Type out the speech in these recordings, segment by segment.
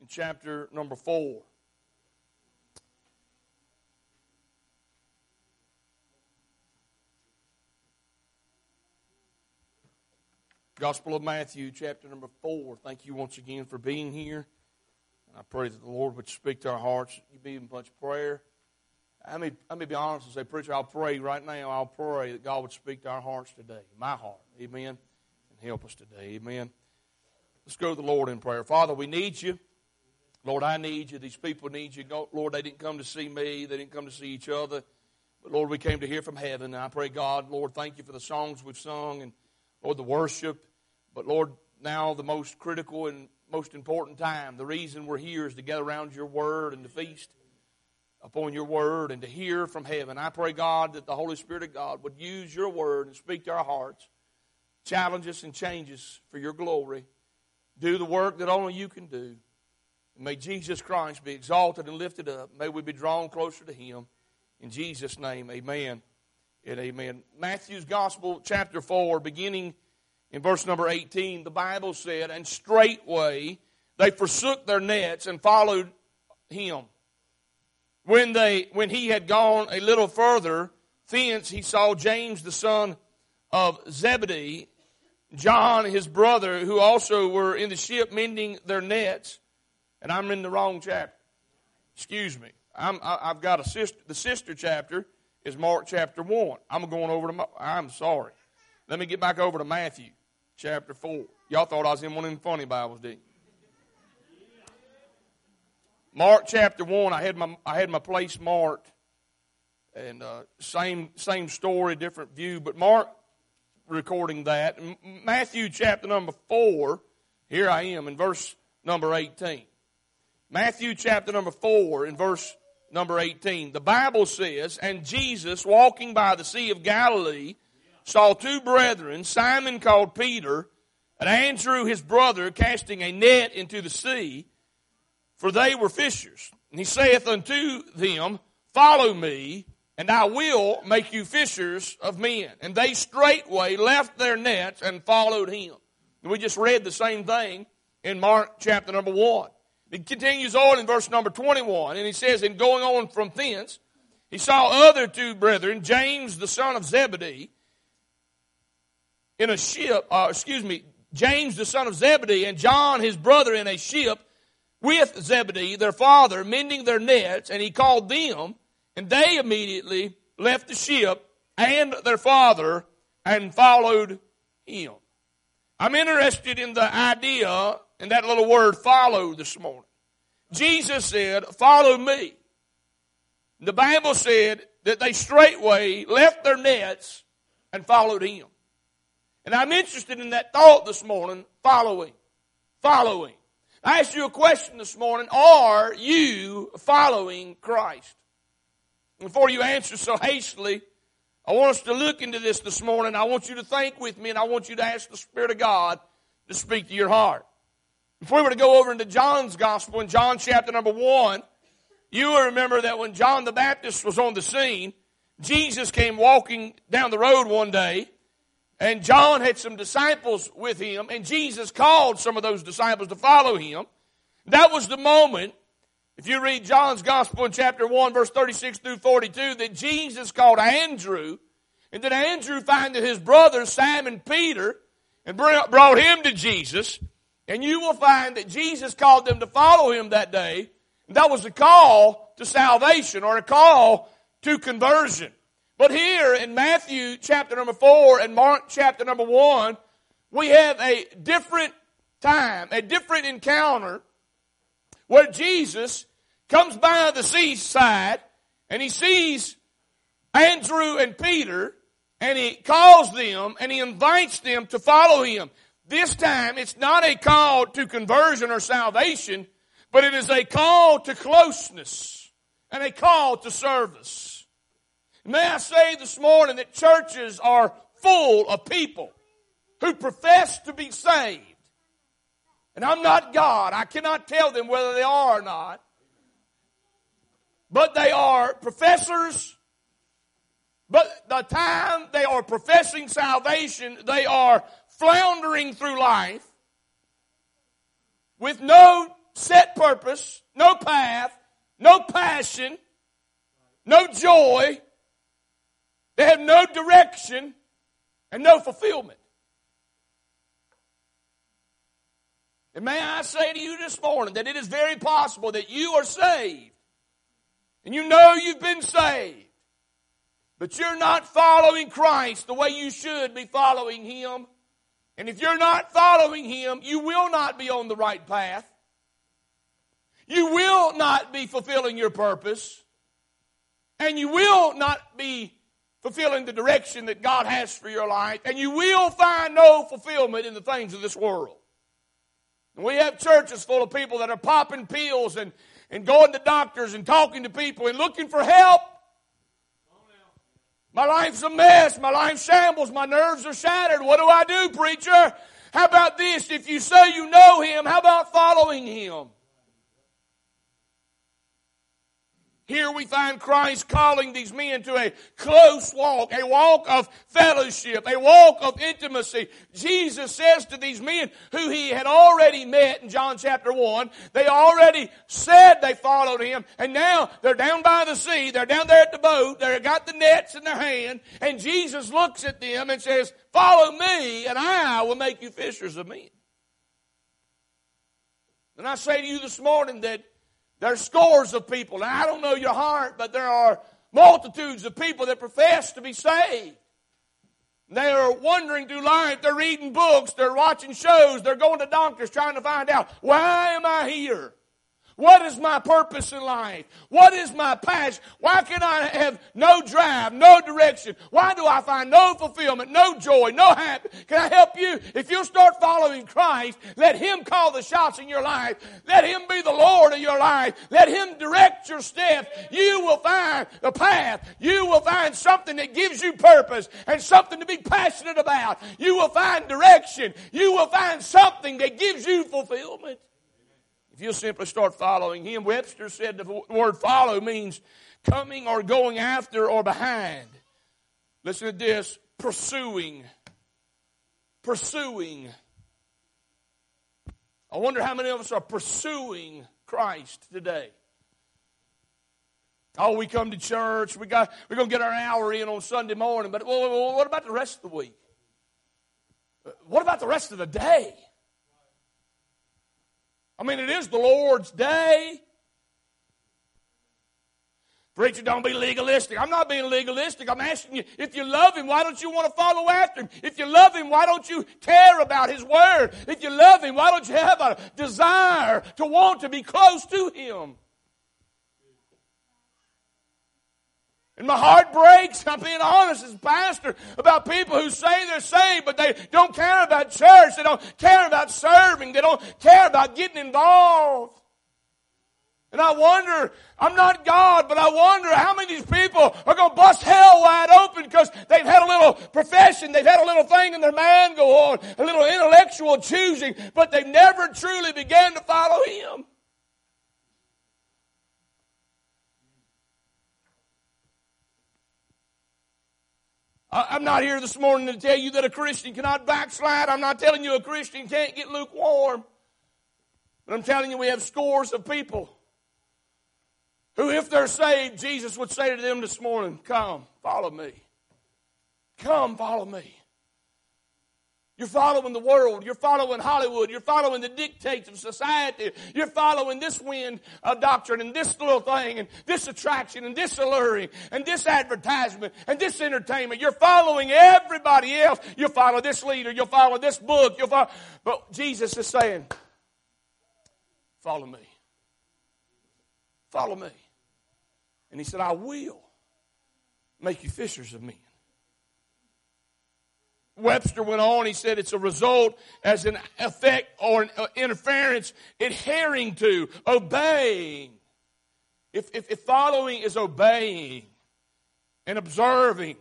in chapter number 4. Gospel of Matthew, chapter number 4. Thank you once again for being here. And I pray that the Lord would speak to our hearts. You be in much prayer. I may be honest and say, preacher, I'll pray right now. I'll pray that God would speak to our hearts today, my heart. Amen. And help us today. Amen. Let's go to the Lord in prayer. Father, we need you. Lord, I need you. These people need you. Lord, they didn't come to see me. They didn't come to see each other. But Lord, we came to hear from heaven. And I pray, God, Lord, thank you for the songs we've sung and, Lord, the worship. But, Lord, now the most critical and most important time, the reason we're here is to gather around your word and to feast upon your word and to hear from heaven. I pray, God, that the Holy Spirit of God would use your word and speak to our hearts, challenge us and change us for your glory. Do the work that only you can do. And may Jesus Christ be exalted and lifted up. May we be drawn closer to him. In Jesus' name, amen and amen. Matthew's Gospel, chapter 4, beginning in verse number 18, the Bible said, and straightway they forsook their nets and followed him. When he had gone a little further, thence he saw James the son of Zebedee, John his brother, who also were in the ship mending their nets. And I'm in the wrong chapter. Excuse me. I've got a sister. The sister chapter is Mark chapter 1. I'm sorry. Let me get back over to Matthew chapter 4. Y'all thought I was in one of them funny Bibles, didn't you? Mark chapter 1, I had my place marked, and same story, different view, but Mark recording that. Matthew chapter number 4, here I am in verse number 18. Matthew chapter number 4 in verse number 18. The Bible says, and Jesus, walking by the Sea of Galilee, saw two brethren, Simon called Peter, and Andrew his brother, casting a net into the sea, for they were fishers. And he saith unto them, follow me, and I will make you fishers of men. And they straightway left their nets and followed him. And we just read the same thing in Mark chapter number 1. It continues on in verse number 21, and he says, and going on from thence, he saw other two brethren, James the son of Zebedee, in a ship, James the son of Zebedee, and John his brother in a ship with Zebedee, their father, mending their nets, and he called them, and they immediately left the ship and their father and followed him. I'm interested in the idea in that little word follow this morning. Jesus said, follow me. The Bible said that they straightway left their nets and followed him. And I'm interested in that thought this morning, following. I asked you a question this morning, are you following Christ? Before you answer so hastily, I want us to look into this morning. I want you to think with me, and I want you to ask the Spirit of God to speak to your heart. If we were to go over into John's Gospel, in John chapter number 1, you will remember that when John the Baptist was on the scene, Jesus came walking down the road one day, and John had some disciples with him, and Jesus called some of those disciples to follow him. That was the moment, if you read John's Gospel in chapter 1, verse 36 through 42, that Jesus called Andrew, and then Andrew found his brother Simon Peter, and brought him to Jesus. And you will find that Jesus called them to follow him that day. And that was a call to salvation, or a call to conversion. But here in Matthew chapter number 4 and Mark chapter number 1, we have a different time, a different encounter, where Jesus comes by the seaside and he sees Andrew and Peter, and he calls them and he invites them to follow him. This time, it's not a call to conversion or salvation, but it is a call to closeness and a call to service. May I say this morning that churches are full of people who profess to be saved. And I'm not God. I cannot tell them whether they are or not. But they are professors. But the time they are professing salvation, they are floundering through life with no set purpose, no path, no passion, no joy. They have no direction and no fulfillment. And may I say to you this morning that it is very possible that you are saved. And you know you've been saved. But you're not following Christ the way you should be following Him. And if you're not following Him, you will not be on the right path. You will not be fulfilling your purpose. And you will not be fulfilling the direction that God has for your life. And you will find no fulfillment in the things of this world. And we have churches full of people that are popping pills and going to doctors and talking to people and looking for help. My life's a mess. My life shambles. My nerves are shattered. What do I do, preacher? How about this? If you say you know Him, how about following Him? Here we find Christ calling these men to a close walk, a walk of fellowship, a walk of intimacy. Jesus says to these men who He had already met in John chapter 1, they already said they followed Him, and now they're down by the sea, they're down there at the boat, they've got the nets in their hand, and Jesus looks at them and says, "Follow me, and I will make you fishers of men." And I say to you this morning that there are scores of people, and I don't know your heart, but there are multitudes of people that profess to be saved. They are wandering through life, they're reading books, they're watching shows, they're going to doctors trying to find out, why am I here? What is my purpose in life? What is my passion? Why can I have no drive, no direction? Why do I find no fulfillment, no joy, no happiness? Can I help you? If you'll start following Christ, let Him call the shots in your life. Let Him be the Lord of your life. Let Him direct your steps. You will find a path. You will find something that gives you purpose and something to be passionate about. You will find direction. You will find something that gives you fulfillment. If you'll simply start following Him. Webster said the word follow means coming or going after or behind. Listen to this. Pursuing. Pursuing. I wonder how many of us are pursuing Christ today. Oh, we come to church. We're going to get our hour in on Sunday morning. But what about the rest of the week? What about the rest of the day? I mean, it is the Lord's day. Preacher, don't be legalistic. I'm not being legalistic. I'm asking you, if you love Him, why don't you want to follow after Him? If you love Him, why don't you care about His Word? If you love Him, why don't you have a desire to want to be close to Him? And my heart breaks, I'm being honest as a pastor, about people who say they're saved, but they don't care about church. They don't care about serving. They don't care about getting involved. And I wonder, I'm not God, but I wonder how many of these people are going to bust hell wide open because they've had a little profession, they've had a little thing in their mind go on, a little intellectual choosing, but they've never truly began to follow Him. I'm not here this morning to tell you that a Christian cannot backslide. I'm not telling you a Christian can't get lukewarm. But I'm telling you we have scores of people who, if they're saved, Jesus would say to them this morning, "Come, follow me. Come, follow me." You're following the world. You're following Hollywood. You're following the dictates of society. You're following this wind of doctrine and this little thing and this attraction and this alluring and this advertisement and this entertainment. You're following everybody else. You'll follow this leader. You'll follow this book. But Jesus is saying, "Follow me. Follow me." And He said, "I will make you fishers of men." Webster went on, he said it's a result as an effect or an interference adhering to, obeying. If following is obeying and observing,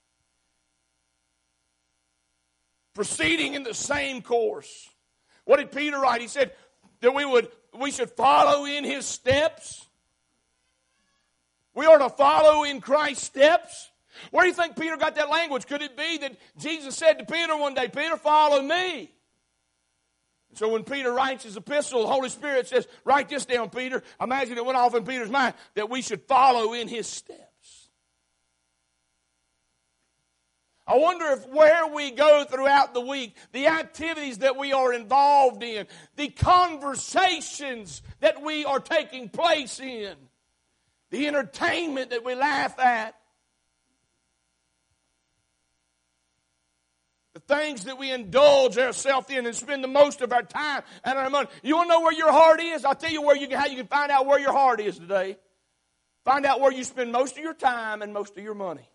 proceeding in the same course. What did Peter write? He said that we should follow in His steps. We are to follow in Christ's steps. Where do you think Peter got that language? Could it be that Jesus said to Peter one day, "Peter, follow me"? So when Peter writes his epistle, the Holy Spirit says, write this down, Peter. Imagine it went off in Peter's mind that we should follow in his steps. I wonder if where we go throughout the week, the activities that we are involved in, the conversations that we are taking place in, the entertainment that we laugh at, the things that we indulge ourselves in and spend the most of our time and our money. You want to know where your heart is? I'll tell you how you can find out where your heart is today. Find out where you spend most of your time and most of your money.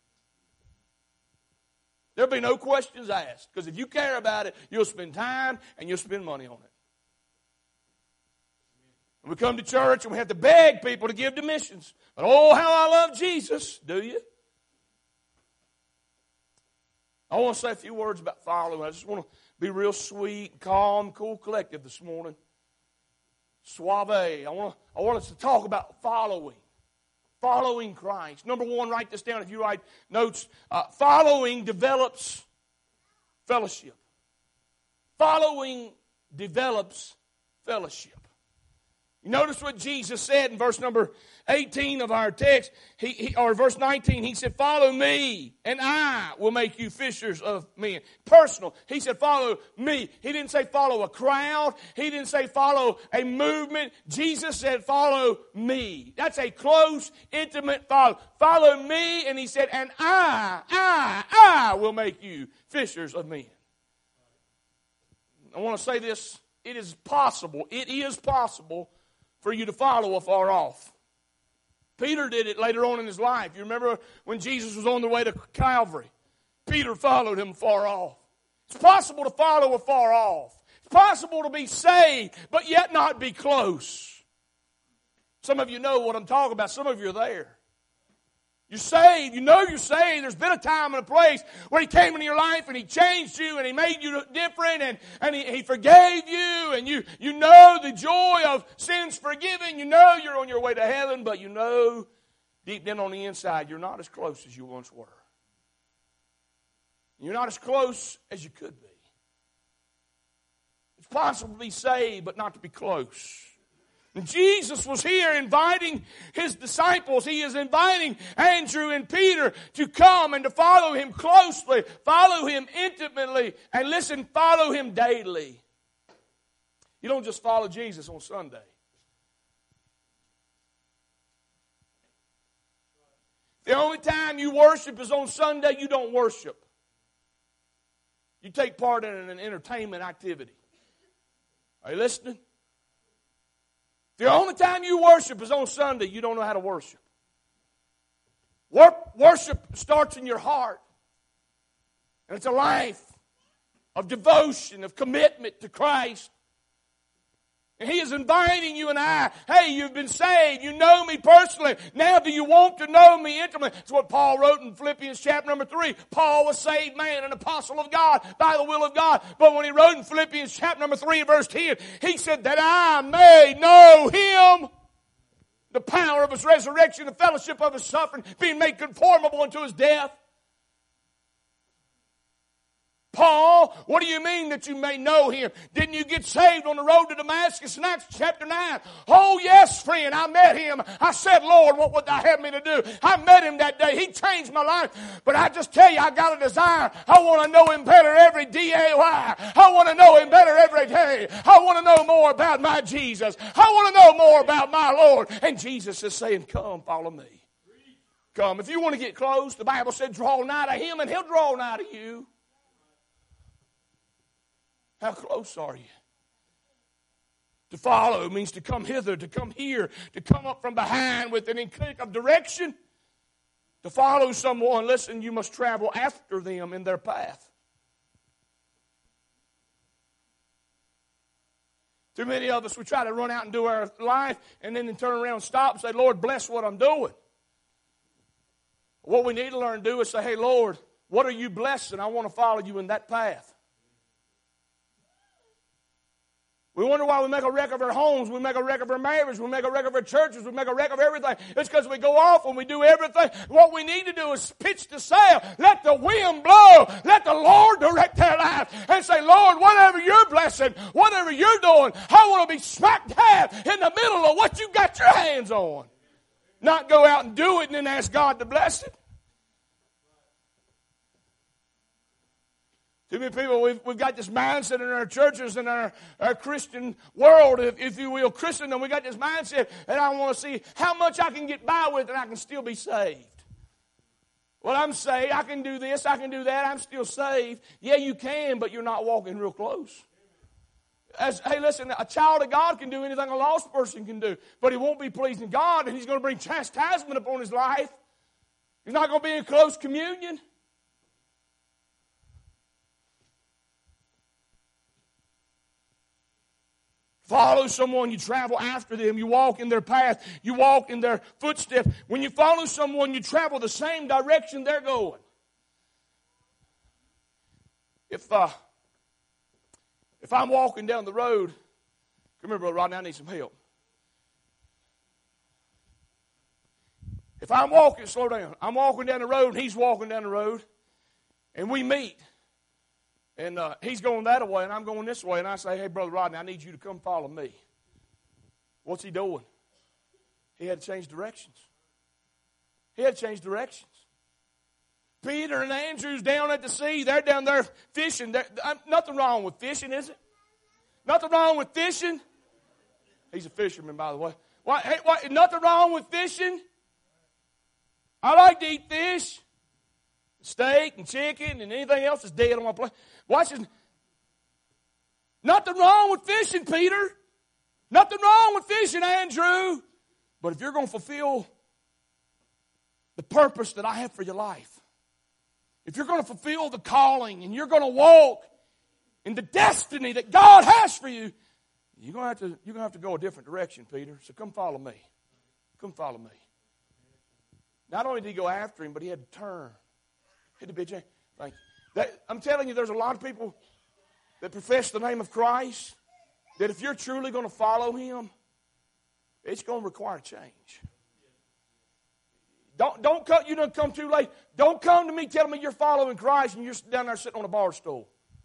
There'll be no questions asked. Because if you care about it, you'll spend time and you'll spend money on it. And we come to church and we have to beg people to give to missions. But oh, how I love Jesus. Do you? I want to say a few words about following. I just want to be real sweet, calm, cool, collective this morning. Suave. I want us to talk about following. Following Christ. Number one, write this down if you write notes. Following develops fellowship. Following develops fellowship. You notice what Jesus said in verse number 18 of our text, or verse 19. He said, follow me, and I will make you fishers of men. Personal. He said, follow me. He didn't say follow a crowd. He didn't say follow a movement. Jesus said, follow me. That's a close, intimate follow. Follow me, and he said, and I will make you fishers of men. I want to say this. It is possible for you to follow afar off. Peter did it later on in his life. You remember when Jesus was on the way to Calvary? Peter followed him far off. It's possible to follow afar off. It's possible to be saved, but yet not be close. Some of you know what I'm talking about. Some of you are there. You're saved. You know you're saved. There's been a time and a place where He came into your life and He changed you and He made you different and He forgave you and you know the joy of sins forgiven. You know you're on your way to heaven, but you know deep down on the inside you're not as close as you once were. You're not as close as you could be. It's possible to be saved but not to be close. And Jesus was here inviting His disciples. He is inviting Andrew and Peter to come and to follow Him closely, follow Him intimately, and listen, follow Him daily. You don't just follow Jesus on Sunday. The only time you worship is on Sunday, you don't worship. You take part in an entertainment activity. Are you listening? The only time you worship is on Sunday, you don't know how to worship. Worship starts in your heart. And it's a life of devotion, of commitment to Christ. And He is inviting you and I, hey, you've been saved, you know me personally, now do you want to know me intimately? That's what Paul wrote in Philippians chapter number 3. Paul was a saved man, an apostle of God, by the will of God. But when he wrote in Philippians chapter number 3 verse 10, he said that I may know Him, the power of His resurrection, the fellowship of His suffering, being made conformable unto His death. Paul, what do you mean that you may know Him? Didn't you get saved on the road to Damascus in Acts chapter 9? Oh yes, friend, I met Him. I said, Lord, what would Thou have me to do? I met Him that day. He changed my life. But I just tell you, I got a desire. I want to know Him better every day. I want to know Him better every day. I want to know more about my Jesus. I want to know more about my Lord. And Jesus is saying, come, follow me. Come. If you want to get close, the Bible said, draw nigh to Him and He'll draw nigh to you. How close are you? To follow means to come hither, to come here, to come up from behind with an inclination of direction. To follow someone, listen, you must travel after them in their path. Too many of us, we try to run out and do our life and then turn around and stop and say, Lord, bless what I'm doing. What we need to learn to do is say, hey, Lord, what are you blessing? I want to follow you in that path. We wonder why we make a wreck of our homes, we make a wreck of our marriage, we make a wreck of our churches, we make a wreck of everything. It's because we go off and we do everything. What we need to do is pitch the sail. Let the wind blow. Let the Lord direct their life. And say, Lord, whatever you're blessing, whatever you're doing, I want to be smack dab in the middle of what you got your hands on. Not go out and do it and then ask God to bless it. Too many people, we've got this mindset in our churches and our Christian world, if you will, Christendom. We got this mindset, and I want to see how much I can get by with and I can still be saved. Well, I'm saved. I can do this. I can do that. I'm still saved. Yeah, you can, but you're not walking real close. Hey, listen, a child of God can do anything a lost person can do, but he won't be pleasing God, and he's going to bring chastisement upon his life. He's not going to be in close communion. Follow someone, you travel after them, you walk in their path, you walk in their footsteps. When you follow someone, you travel the same direction they're going. If I'm walking down the road, come here, Brother Rodney, I need some help. If I'm walking, slow down. I'm walking down the road, and he's walking down the road, and we meet. And he's going that way, and I'm going this way. And I say, hey, Brother Rodney, I need you to come follow me. What's he doing? He had to change directions. He had to change directions. Peter and Andrew's down at the sea. They're down there fishing. Nothing wrong with fishing, is it? Nothing wrong with fishing. He's a fisherman, by the way. Nothing wrong with fishing. I like to eat fish. Steak and chicken and anything else is dead on my plate. Watch this. Nothing wrong with fishing, Peter. Nothing wrong with fishing, Andrew. But if you're going to fulfill the purpose that I have for your life, if you're going to fulfill the calling and you're going to walk in the destiny that God has for you, you're going to have to go a different direction, Peter. So come follow me. Come follow me. Not only did he go after him, but he had to turn. He had to be changed. Thank you. I'm telling you, there's a lot of people that profess the name of Christ that if you're truly going to follow him, it's going to require change. Don't come, you don't come too late. Don't come to me telling me you're following Christ and you're down there sitting on a bar stool.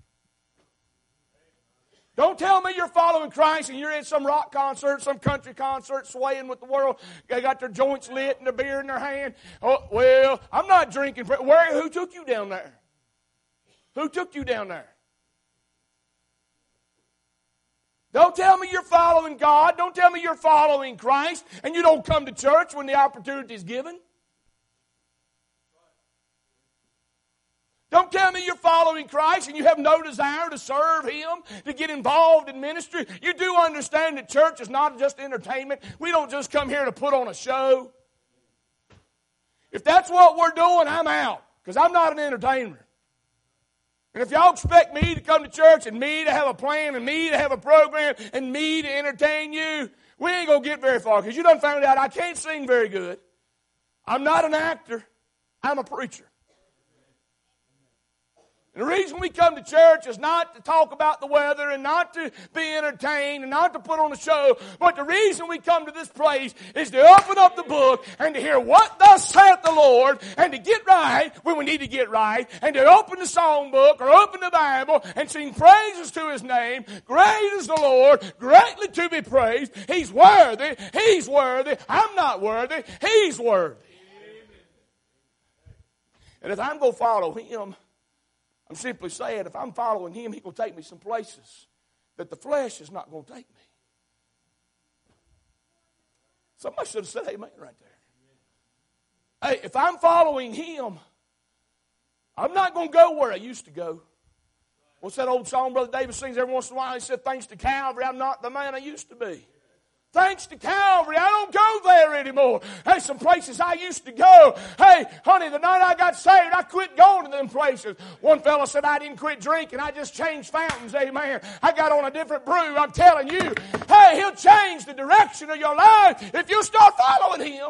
Don't tell me you're following Christ and you're in some rock concert, some country concert, swaying with the world. They got their joints lit and their beer in their hand. Oh, well, I'm not drinking. Who took you down there? Who took you down there? Don't tell me you're following God. Don't tell me you're following Christ and you don't come to church when the opportunity is given. Don't tell me you're following Christ and you have no desire to serve him, to get involved in ministry. You do understand that church is not just entertainment. We don't just come here to put on a show. If that's what we're doing, I'm out, because I'm not an entertainer. And if y'all expect me to come to church and me to have a plan and me to have a program and me to entertain you, we ain't going to get very far, because you done found out I can't sing very good. I'm not an actor. I'm a preacher. And the reason we come to church is not to talk about the weather and not to be entertained and not to put on a show. But the reason we come to this place is to open up the book and to hear what thus saith the Lord and to get right when we need to get right and to open the songbook or open the Bible and sing praises to his name. Great is the Lord, greatly to be praised. He's worthy. He's worthy. I'm not worthy. He's worthy. And if I'm going to follow him, I'm simply saying, if I'm following him, he's going to take me some places that the flesh is not going to take me. Somebody should have said amen right there. Hey, if I'm following him, I'm not going to go where I used to go. What's that old song Brother David sings every once in a while? He said, thanks to Calvary, I'm not the man I used to be. Thanks to Calvary, I don't go there anymore. Hey, some places I used to go. Hey, honey, the night I got saved, I quit going to them places. One fellow said I didn't quit drinking. I just changed fountains, amen. I got on a different brew. I'm telling you, hey, he'll change the direction of your life if you start following him.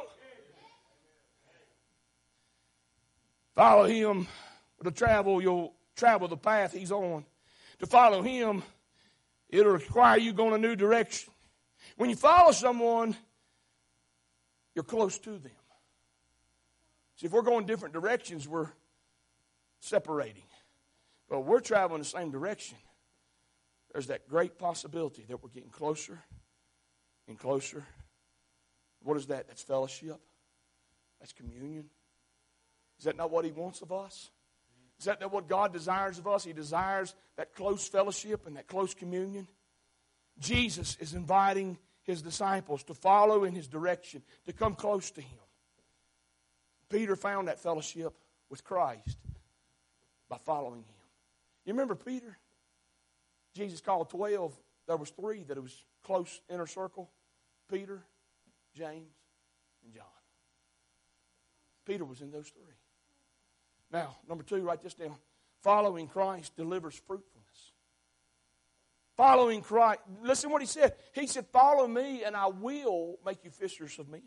Follow him. To travel, you'll travel the path he's on. To follow him, It'll require you going a new direction. When you follow someone, you're close to them. See, if we're going different directions, we're separating. But we're traveling the same direction. There's that great possibility that we're getting closer and closer. What is that? That's fellowship. That's communion. Is that not what He wants of us? Is that not what God desires of us? He desires that close fellowship and that close communion. Jesus is inviting His disciples to follow in His direction, to come close to Him. Peter found that fellowship with Christ by following Him. You remember Peter? Jesus called 12. There was 3 that it was close inner circle. Peter, James, and John. Peter was in those 3. Now, number 2, write this down. Following Christ delivers fruitfulness. Following Christ. Listen what He said. He said, follow me and I will make you fishers of men.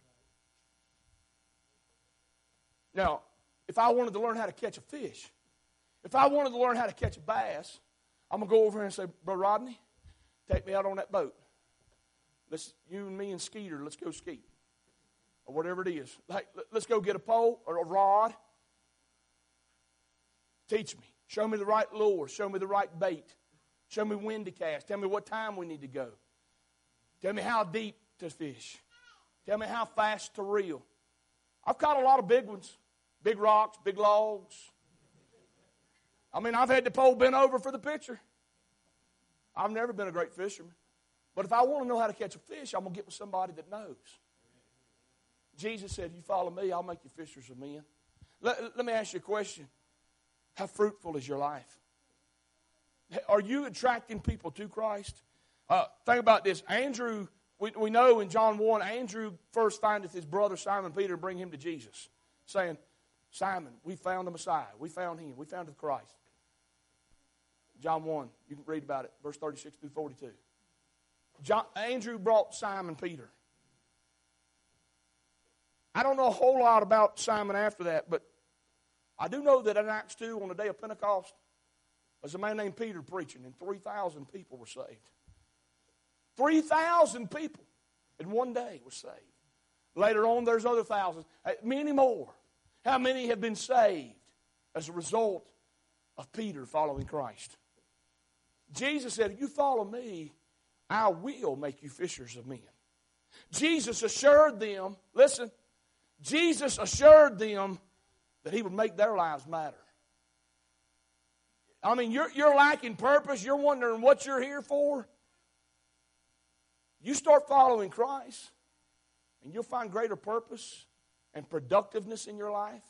Now, if I wanted to learn how to catch a fish, if I wanted to learn how to catch a bass, I'm going to go over here and say, Brother Rodney, take me out on that boat. You and me and Skeeter, let's go skeet. Or whatever it is. Let's go get a pole or a rod. Teach me. Show me the right lure. Show me the right bait. Show me when to cast. Tell me what time we need to go. Tell me how deep to fish. Tell me how fast to reel. I've caught a lot of big ones. Big rocks, big logs. I mean, I've had the pole bent over for the picture. I've never been a great fisherman. But if I want to know how to catch a fish, I'm going to get with somebody that knows. Jesus said, you follow me, I'll make you fishers of men. Let me ask you a question. How fruitful is your life? Are you attracting people to Christ? Think about this. Andrew, we know in John 1, Andrew first findeth his brother Simon Peter and bring him to Jesus, saying, Simon, we found the Messiah. We found Him. We found the Christ. John 1, you can read about it, verse 36 through 42. Andrew brought Simon Peter. I don't know a whole lot about Simon after that, but I do know that in Acts 2, on the day of Pentecost, there's a man named Peter preaching, and 3,000 people were saved. 3,000 people in one day were saved. Later on, there's other thousands, many more. How many have been saved as a result of Peter following Christ? Jesus said, if you follow me, I will make you fishers of men. Jesus assured them, listen, Jesus assured them that He would make their lives matter. I mean, you're lacking purpose. You're wondering what you're here for. You start following Christ, and you'll find greater purpose and productiveness in your life.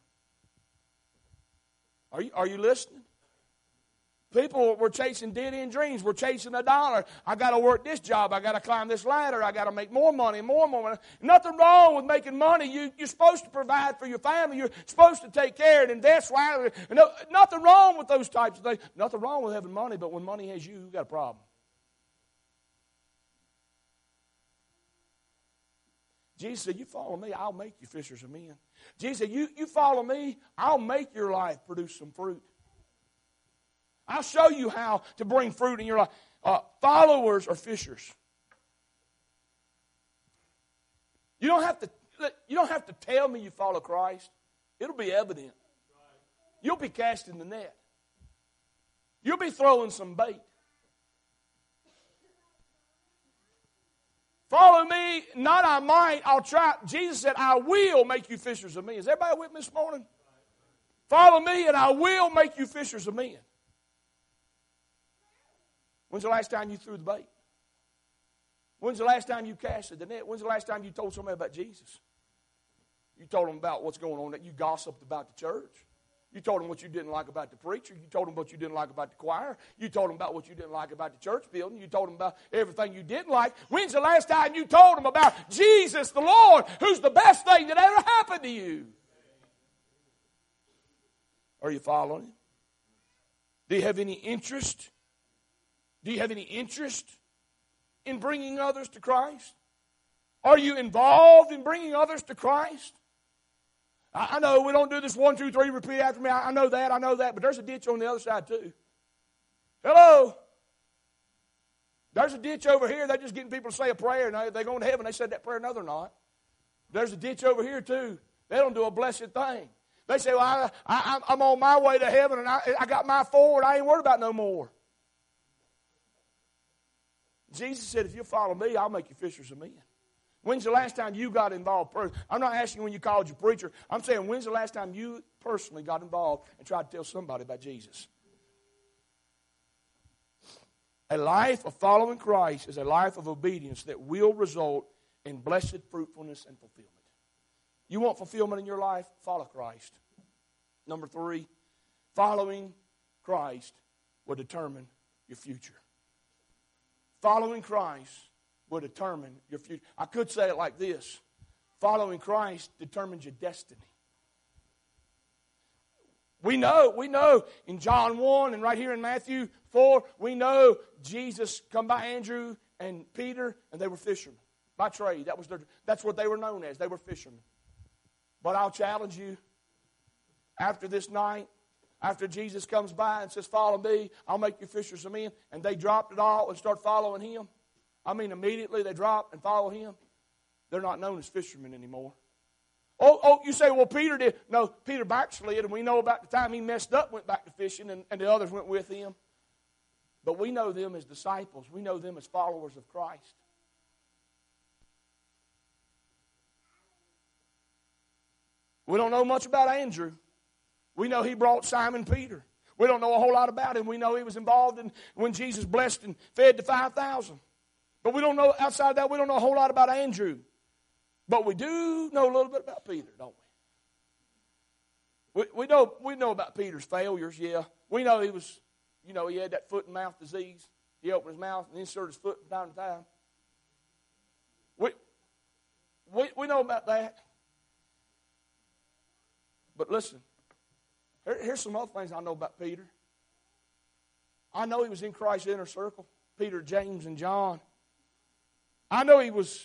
Are you listening? People were chasing dead-end dreams. We're chasing a dollar. I got to work this job. I got to climb this ladder. I got to make more money, more money. Nothing wrong with making money. You're supposed to provide for your family. You're supposed to take care and invest wisely. Nothing wrong with those types of things. Nothing wrong with having money, but when money has you, you've got a problem. Jesus said, you follow me, I'll make you fishers of men. Jesus said, you follow me, I'll make your life produce some fruit. I'll show you how to bring fruit in your life. Followers are fishers. You don't have to tell me you follow Christ. It'll be evident. You'll be casting the net. You'll be throwing some bait. Follow me, not I might, I'll try. Jesus said, I will make you fishers of men. Is everybody with me this morning? Follow me and I will make you fishers of men. When's the last time you threw the bait? When's the last time you casted the net? When's the last time you told somebody about Jesus? You told them about what's going on, that you gossiped about the church. You told them what you didn't like about the preacher. You told them what you didn't like about the choir. You told them about what you didn't like about the church building. You told them about everything you didn't like. When's the last time you told them about Jesus the Lord, who's the best thing that ever happened to you? Are you following Him? Do you have any interest? Do you have any interest in bringing others to Christ? Are you involved in bringing others to Christ? I know we don't do this 1, 2, 3, repeat after me. I know that, but there's a ditch on the other side too. Hello? There's a ditch over here. They're just getting people to say a prayer, and they're going to heaven. They said that prayer. No, they're not. There's a ditch over here, too. They don't do a blessed thing. They say, well, I'm on my way to heaven, and I got my forward. I ain't worried about no more. Jesus said, if you'll follow me, I'll make you fishers of men. When's the last time you got involved? I'm not asking when you called your preacher. I'm saying, when's the last time you personally got involved and tried to tell somebody about Jesus? A life of following Christ is a life of obedience that will result in blessed fruitfulness and fulfillment. You want fulfillment in your life? Follow Christ. Number 3, following Christ will determine your future. Following Christ will determine your future. I could say it like this. Following Christ determines your destiny. We know in John 1 and right here in Matthew 4, we know Jesus come by Andrew and Peter, and they were fishermen by trade. That's what they were known as. They were fishermen. But I'll challenge you, after this night, after Jesus comes by and says, follow me, I'll make you fishers of men, and they dropped it all and start following him. I mean, immediately they drop and follow him. They're not known as fishermen anymore. Oh, you say, well, Peter did. No, Peter backslid, and we know about the time he messed up, went back to fishing, and the others went with him. But we know them as disciples. We know them as followers of Christ. We don't know much about Andrew. We know he brought Simon Peter. We don't know a whole lot about him. We know he was involved in when Jesus blessed and fed the 5,000. But we don't know, outside of that, we don't know a whole lot about Andrew. But we do know a little bit about Peter, don't we? We know about Peter's failures, yeah. We know he had that foot and mouth disease. He opened his mouth and inserted his foot from time to time. We know about that. But listen, here's some other things I know about Peter. I know he was in Christ's inner circle. Peter, James, and John. I know he was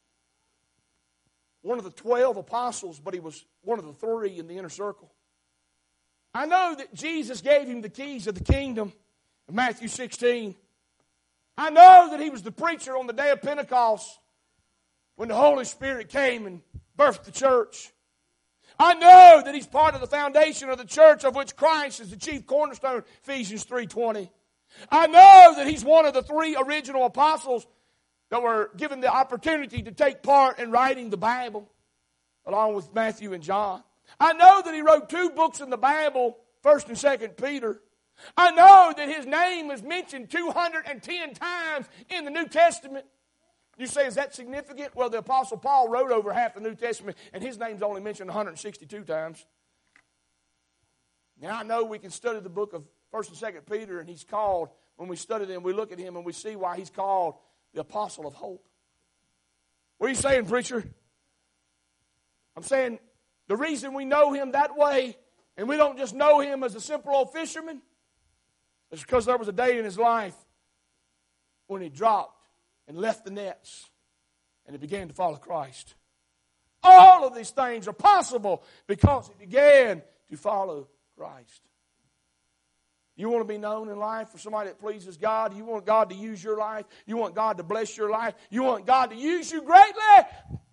one of the 12 apostles, but he was one of the 3 in the inner circle. I know that Jesus gave him the keys of the kingdom in Matthew 16. I know that he was the preacher on the day of Pentecost when the Holy Spirit came and birthed the church. I know that he's part of the foundation of the church of which Christ is the chief cornerstone, Ephesians 3:20. I know that he's one of the 3 original apostles that were given the opportunity to take part in writing the Bible, along with Matthew and John. I know that he wrote 2 books in the Bible, 1st and 2nd Peter. I know that his name is mentioned 210 times in the New Testament. You say, is that significant? Well, the Apostle Paul wrote over half the New Testament, and his name's only mentioned 162 times. Now, I know we can study the book of 1st and 2nd Peter, and he's called, when we study them, we look at him and we see why he's called the apostle of hope. What are you saying, preacher? I'm saying the reason we know him that way, and we don't just know him as a simple old fisherman, is because there was a day in his life when he dropped and left the nets, and he began to follow Christ. All of these things are possible because he began to follow Christ. You want to be known in life for somebody that pleases God? You want God to use your life? You want God to bless your life? You want God to use you greatly?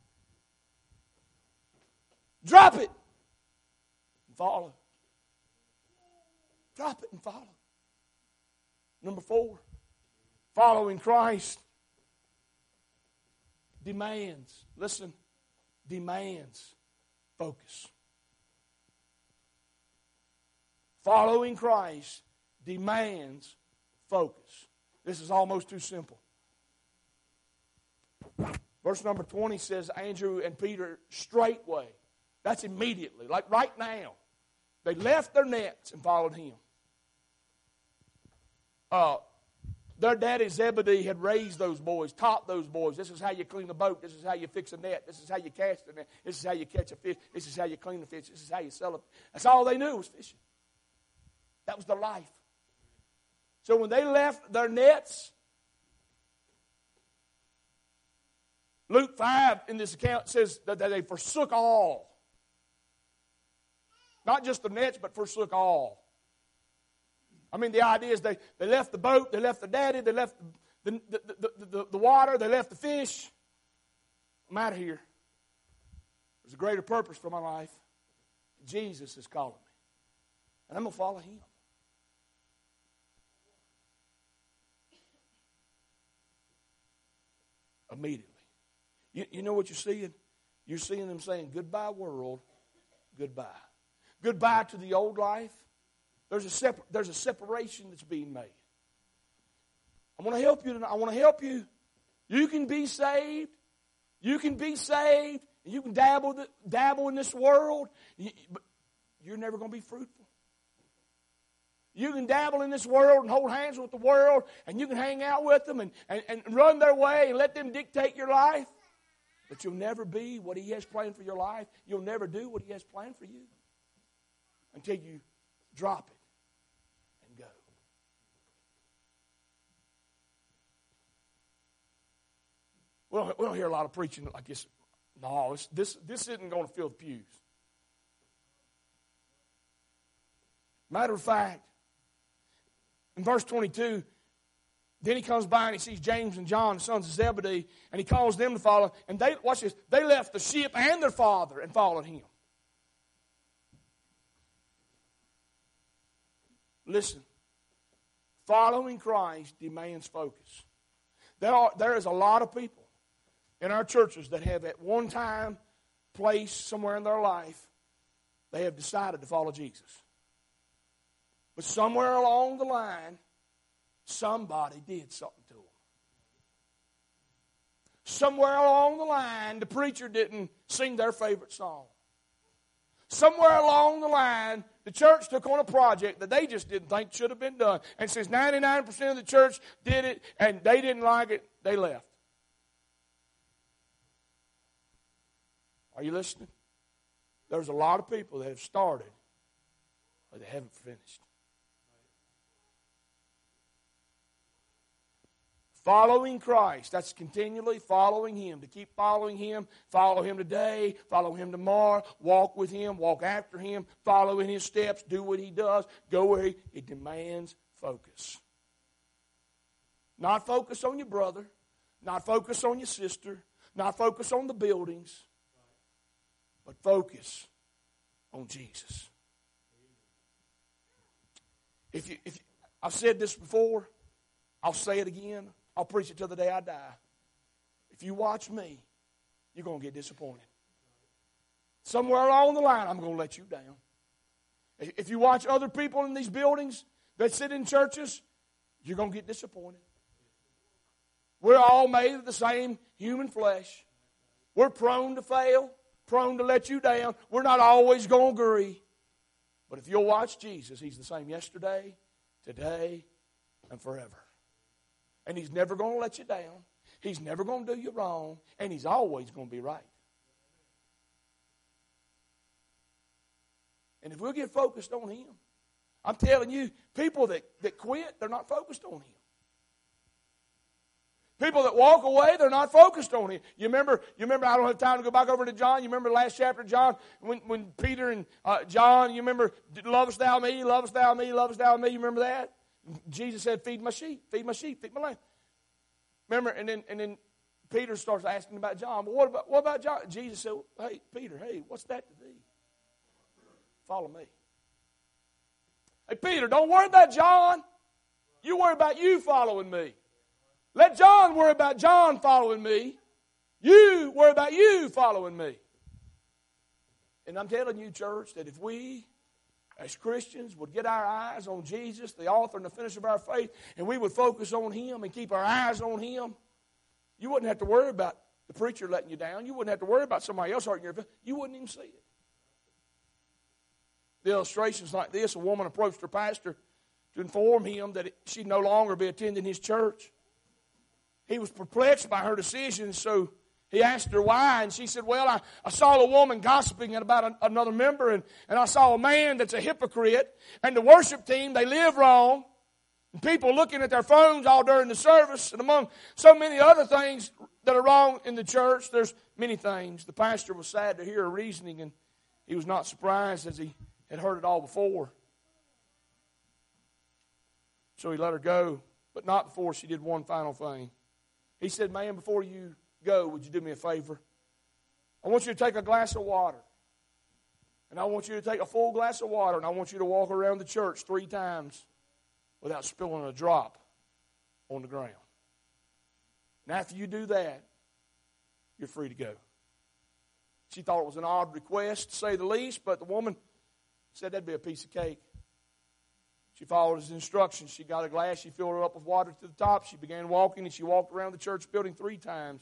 Drop it and follow. Drop it and follow. Number 4, following Christ demands, listen, demands focus. Following Christ demands focus. This is almost too simple. Verse number 20 says, Andrew and Peter straightway. That's immediately, like right now. They left their nets and followed him. Their daddy Zebedee had raised those boys, taught those boys. This is how you clean a boat. This is how you fix a net. This is how you cast a net. This is how you catch a fish. This is how you clean a fish. This is how you sell it. That's all they knew was fishing. That was their life. So when they left their nets, Luke 5 in this account says that they forsook all. Not just the nets, but forsook all. I mean, the idea is they left the boat, they left the daddy, they left the water. They left the fish. I'm out of here. There's a greater purpose for my life. Jesus is calling me. And I'm going to follow Him. Immediately. You know what you're seeing? You're seeing them saying, goodbye world, goodbye. Goodbye to the old life. There's a separation that's being made. I want to help you tonight. I want to help you. You can be saved. You can be saved. And you can dabble in this world. But you're never going to be fruitful. You can dabble in this world and hold hands with the world. And you can hang out with them and run their way and let them dictate your life. But you'll never be what He has planned for your life. You'll never do what He has planned for you. Until you drop it and go. We don't hear a lot of preaching like this. No, this isn't going to fill the pews. Matter of fact, in verse 22, then He comes by and He sees James and John, the sons of Zebedee, and He calls them to follow. And watch this, they left the ship and their father and followed Him. Listen, following Christ demands focus. There is a lot of people in our churches that have at one time, place, somewhere in their life, they have decided to follow Jesus. But somewhere along the line, somebody did something to them. Somewhere along the line, the preacher didn't sing their favorite song. Somewhere along the line, the church took on a project that they just didn't think should have been done. And since 99% of the church did it and they didn't like it, they left. Are you listening? There's a lot of people that have started, but they haven't finished. Following Christ, that's continually following Him. To keep following Him, follow Him today, follow Him tomorrow, walk with Him, walk after Him, follow in His steps, do what He does, go where it demands focus. Not focus on your brother, not focus on your sister, not focus on the buildings, but focus on Jesus. If I've said this before, I'll say it again. I'll preach it till the day I die. If you watch me, you're going to get disappointed. Somewhere along the line, I'm going to let you down. If you watch other people in these buildings that sit in churches, you're going to get disappointed. We're all made of the same human flesh. We're prone to fail, prone to let you down. We're not always going to agree. But if you'll watch Jesus, He's the same yesterday, today, and forever. And He's never going to let you down. He's never going to do you wrong. And He's always going to be right. And if we'll get focused on Him, I'm telling you, people that quit, they're not focused on Him. People that walk away, they're not focused on Him. You remember, I don't have time to go back over to John. You remember the last chapter of John when Peter and John, you remember, lovest thou me, lovest thou me, lovest thou me. You remember that? Jesus said, feed my sheep, feed my sheep, feed my lamb. Remember, and then Peter starts asking about John. Well, what about John? Jesus said, hey, Peter, hey, what's that to thee? Follow me. Hey, Peter, don't worry about John. You worry about you following me. Let John worry about John following me. You worry about you following me. And I'm telling you, church, that if we as Christians would get our eyes on Jesus, the author and the finisher of our faith, and we would focus on Him and keep our eyes on Him, you wouldn't have to worry about the preacher letting you down. You wouldn't have to worry about somebody else hurting your feelings. You wouldn't even see it. The illustrations like this, a woman approached her pastor to inform him that she'd no longer be attending his church. He was perplexed by her decision, so he asked her why, and she said, well, I saw a woman gossiping about another member, and I saw a man that's a hypocrite, and the worship team, they live wrong, and people looking at their phones all during the service, and among so many other things that are wrong in the church, there's many things. The pastor was sad to hear her reasoning, and he was not surprised as he had heard it all before. So he let her go. but not before she did one final thing. He said, "Ma'am, before you go, would you do me a favor? I want you to take a glass of water. And I want you to take a full glass of water, and I want you to walk around the church 3 times without spilling a drop on the ground. And after you do that, you're free to go." She thought it was an odd request, to say the least, but the woman said that'd be a piece of cake. She followed his instructions. She got a glass. She filled it up with water to the top. She began walking, and she walked around the church building 3 times.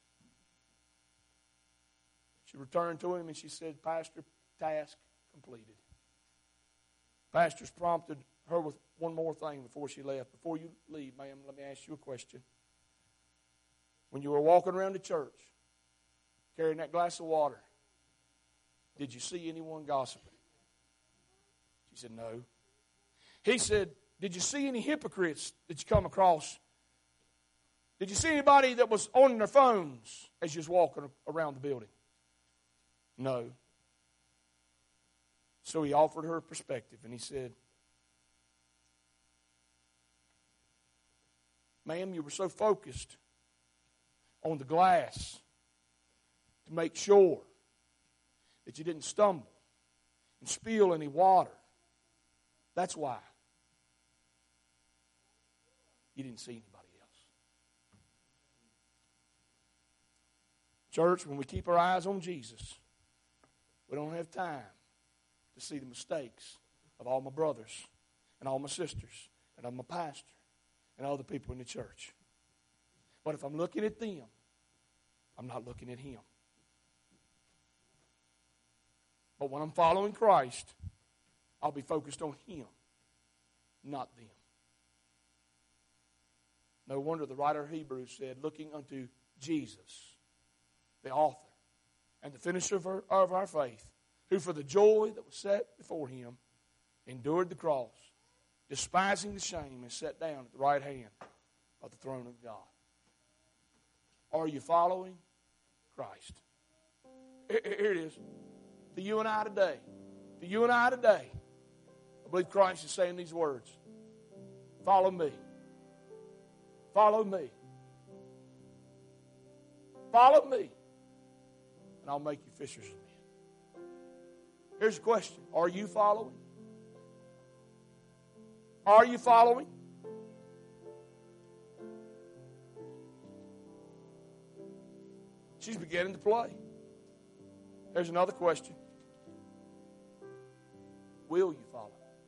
She returned to him, and she said, "Pastor, task completed." Pastors prompted her with one more thing before she left. "Before you leave, ma'am, let me ask you a question. When you were walking around the church, carrying that glass of water, did you see anyone gossiping?" She said, "No." He said, "Did you see any hypocrites that you come across? Did you see anybody that was on their phones as you was walking around the building?" "No." So he offered her perspective, and he said, "Ma'am, you were so focused on the glass to make sure that you didn't stumble and spill any water. That's why you didn't see anybody else." Church, when we keep our eyes on Jesus, we don't have time to see the mistakes of all my brothers and all my sisters and of my pastor and all the people in the church. But if I'm looking at them, I'm not looking at him. But when I'm following Christ, I'll be focused on him, not them. No wonder the writer of Hebrews said, "Looking unto Jesus, the author and the finisher of our faith, who for the joy that was set before him endured the cross, despising the shame, and sat down at the right hand of the throne of God." Are you following Christ? Here it is. To you and I today, I believe Christ is saying these words: "Follow me. Follow me. Follow me, and I'll make you fishers of men." Here's the question. Are you following? Are you following? She's beginning to play. Here's another question. Will you follow?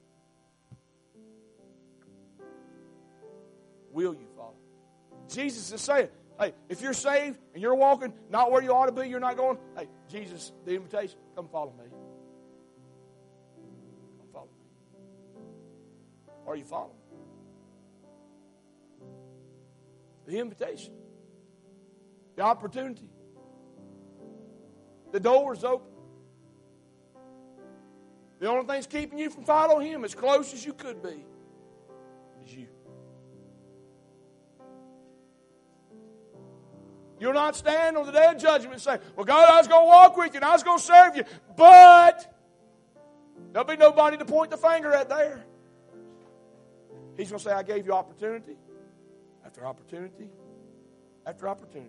Will you follow? Jesus is saying, hey, if you're saved and you're walking not where you ought to be, you're not going, hey, Jesus, the invitation, come follow me. Come follow me. Are you following? The invitation. The opportunity. The door is open. The only thing that's keeping you from following him as close as you could be is you. You'll not stand on the day of judgment and say, well, God, I was going to walk with you and I was going to serve you, but there'll be nobody to point the finger at there. He's going to say, I gave you opportunity after opportunity after opportunity.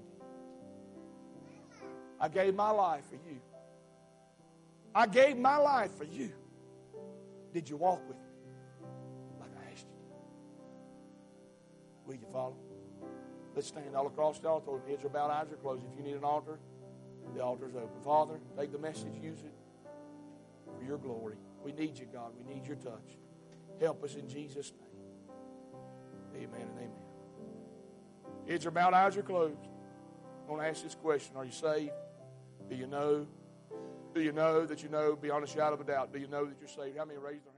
I gave my life for you. I gave my life for you. Did you walk with me like I asked you? Will you follow? Let's stand all across the altar. Heads are bowed, eyes are closed. If you need an altar, the altar is open. Father, take the message, use it for your glory. We need you, God. We need your touch. Help us in Jesus' name. Amen and amen. Heads are bowed, eyes are closed. I want to ask this question. Are you saved? Do you know? Do you know that you know beyond a shadow of a doubt? Do you know that you're saved? How many raised their hands?